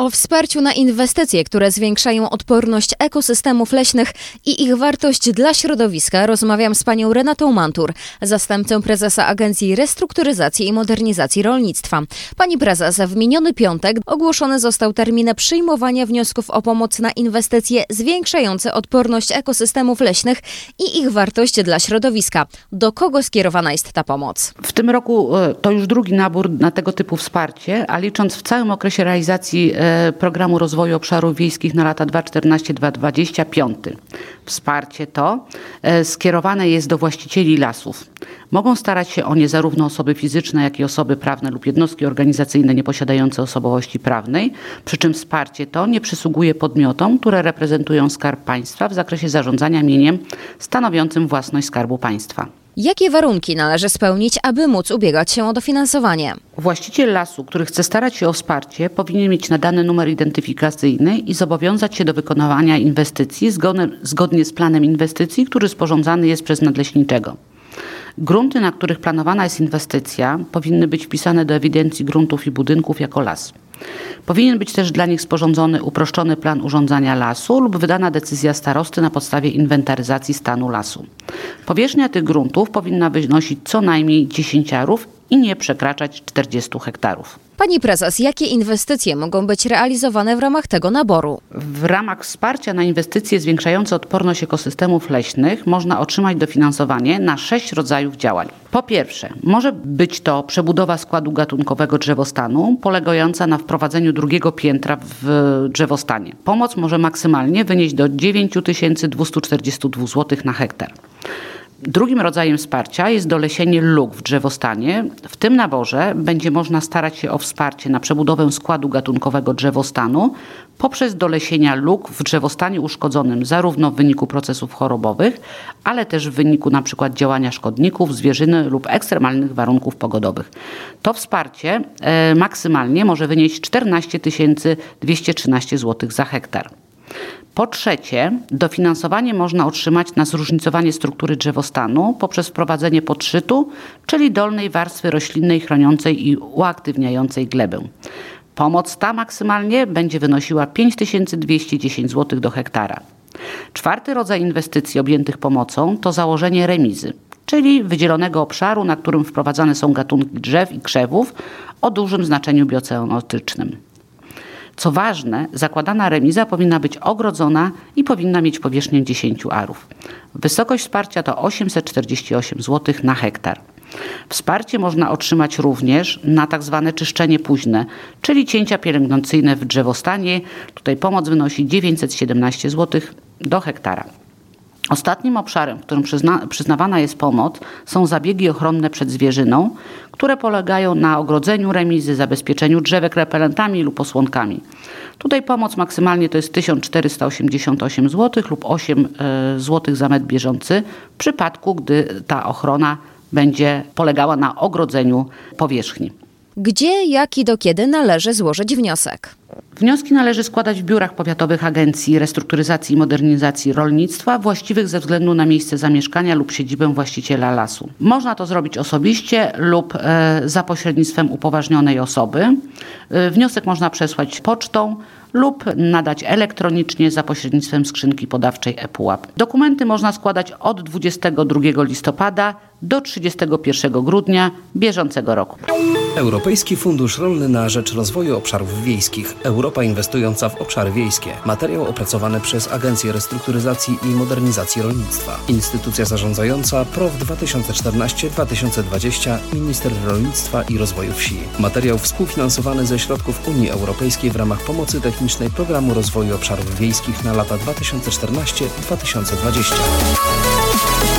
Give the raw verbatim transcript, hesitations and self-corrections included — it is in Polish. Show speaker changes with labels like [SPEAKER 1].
[SPEAKER 1] O wsparciu na inwestycje, które zwiększają odporność ekosystemów leśnych i ich wartość dla środowiska, rozmawiam z panią Renatą Mantur, zastępcą prezesa Agencji Restrukturyzacji i Modernizacji Rolnictwa. Pani prezes, w miniony piątek ogłoszony został termin przyjmowania wniosków o pomoc na inwestycje zwiększające odporność ekosystemów leśnych i ich wartość dla środowiska. Do kogo skierowana jest ta pomoc?
[SPEAKER 2] W tym roku to już drugi nabór na tego typu wsparcie, a licząc w całym okresie realizacji Programu Rozwoju Obszarów Wiejskich na lata dwa tysiące czternasty do dwa tysiące dwudziestego piątego. Wsparcie to skierowane jest do właścicieli lasów. Mogą starać się o nie zarówno osoby fizyczne, jak i osoby prawne lub jednostki organizacyjne nieposiadające osobowości prawnej, przy czym wsparcie to nie przysługuje podmiotom, które reprezentują Skarb Państwa w zakresie zarządzania mieniem stanowiącym własność Skarbu Państwa.
[SPEAKER 1] Jakie warunki należy spełnić, aby móc ubiegać się o dofinansowanie?
[SPEAKER 2] Właściciel lasu, który chce starać się o wsparcie, powinien mieć nadany numer identyfikacyjny i zobowiązać się do wykonywania inwestycji zgodnie, zgodnie z planem inwestycji, który sporządzany jest przez nadleśniczego. Grunty, na których planowana jest inwestycja, powinny być wpisane do ewidencji gruntów i budynków jako las. Powinien być też dla nich sporządzony uproszczony plan urządzania lasu lub wydana decyzja starosty na podstawie inwentaryzacji stanu lasu. Powierzchnia tych gruntów powinna wynosić co najmniej dziesięć arów i nie przekraczać czterdziestu hektarów.
[SPEAKER 1] Pani prezes, jakie inwestycje mogą być realizowane w ramach tego naboru?
[SPEAKER 2] W ramach wsparcia na inwestycje zwiększające odporność ekosystemów leśnych można otrzymać dofinansowanie na sześć rodzajów działań. Po pierwsze, może być to przebudowa składu gatunkowego drzewostanu polegająca na wprowadzeniu drugiego piętra w drzewostanie. Pomoc może maksymalnie wynieść do dziewięć tysięcy dwieście czterdzieści dwa złotych na hektar. Drugim rodzajem wsparcia jest dolesienie luk w drzewostanie. W tym naborze będzie można starać się o wsparcie na przebudowę składu gatunkowego drzewostanu poprzez dolesienia luk w drzewostanie uszkodzonym zarówno w wyniku procesów chorobowych, ale też w wyniku np. działania szkodników, zwierzyny lub ekstremalnych warunków pogodowych. To wsparcie e, maksymalnie może wynieść czternaście tysięcy dwieście trzynaście złotych za hektar. Po trzecie, dofinansowanie można otrzymać na zróżnicowanie struktury drzewostanu poprzez wprowadzenie podszytu, czyli dolnej warstwy roślinnej chroniącej i uaktywniającej glebę. Pomoc ta maksymalnie będzie wynosiła pięć tysięcy dwieście dziesięć złotych do hektara. Czwarty rodzaj inwestycji objętych pomocą to założenie remizy, czyli wydzielonego obszaru, na którym wprowadzane są gatunki drzew i krzewów o dużym znaczeniu biocenotycznym. Co ważne, zakładana remiza powinna być ogrodzona i powinna mieć powierzchnię dziesięć arów. Wysokość wsparcia to osiemset czterdzieści osiem złotych na hektar. Wsparcie można otrzymać również na tak zwane czyszczenie późne, czyli cięcia pielęgnacyjne w drzewostanie. Tutaj pomoc wynosi dziewięćset siedemnaście złotych do hektara. Ostatnim obszarem, w którym przyzna, przyznawana jest pomoc, są zabiegi ochronne przed zwierzyną, które polegają na ogrodzeniu remizy, zabezpieczeniu drzewek repelentami lub osłonkami. Tutaj pomoc maksymalnie to jest tysiąc czterysta osiemdziesiąt osiem złotych lub osiem złotych za metr bieżący w przypadku, gdy ta ochrona będzie polegała na ogrodzeniu powierzchni.
[SPEAKER 1] Gdzie, jak i do kiedy należy złożyć wniosek?
[SPEAKER 2] Wnioski należy składać w biurach powiatowych Agencji Restrukturyzacji i Modernizacji Rolnictwa właściwych ze względu na miejsce zamieszkania lub siedzibę właściciela lasu. Można to zrobić osobiście lub e, za pośrednictwem upoważnionej osoby. E, wniosek można przesłać pocztą lub nadać elektronicznie za pośrednictwem skrzynki podawczej ePUAP. Dokumenty można składać od dwudziestego drugiego listopada do trzydziestego pierwszego grudnia bieżącego roku.
[SPEAKER 3] Europejski Fundusz Rolny na rzecz Rozwoju Obszarów Wiejskich. Europa inwestująca w obszary wiejskie. Materiał opracowany przez Agencję Restrukturyzacji i Modernizacji Rolnictwa. Instytucja zarządzająca P R O W dwa tysiące czternaście do dwa tysiące dwudziestego. Minister Rolnictwa i Rozwoju Wsi. Materiał współfinansowany ze środków Unii Europejskiej w ramach pomocy technicznej Programu Rozwoju Obszarów Wiejskich na lata dwa tysiące czternasty do dwa tysiące dwudziestego.